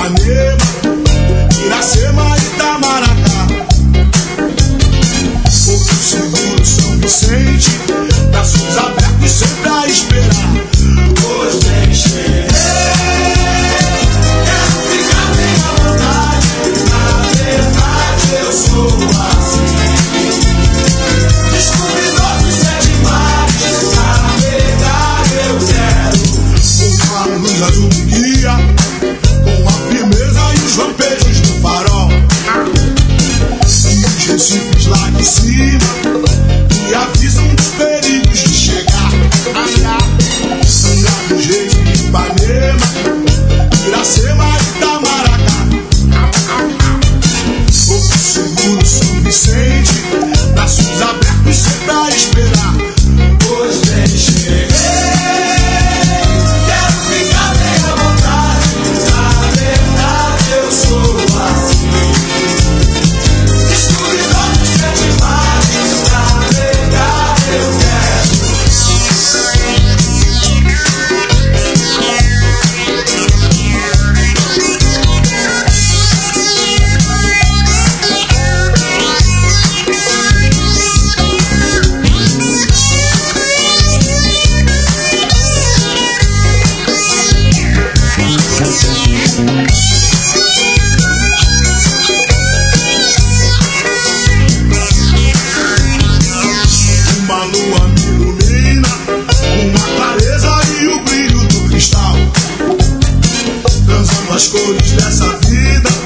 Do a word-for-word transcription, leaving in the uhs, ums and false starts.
Ipanema, Iracema, Itamaracá. Porto Seguro, São Vicente, braços abertos sempre a esperar. Hoje vem cheguei, quero ficar bem à vontade. Na verdade eu sou assim, descobridor dos sete mares. Navegar eu quero, com a luz azul me guia, com a firmeza e os lampejos do farol. E os recifes lá de cima me avisam dos perigos de chegar. Angra dos Reis, Ipanema, Iracema, Itamaracá. Porto Seguro, São Vicente, braços abertos sempre a esperar. Pois bem, cheguei, quero ficar bem à vontade. Na verdade eu sou assim, descobridor dos sete mares. Navegar eu quero. Uma lua me ilumina com a clareza e o brilho do cristal. Transando as cores dessa vida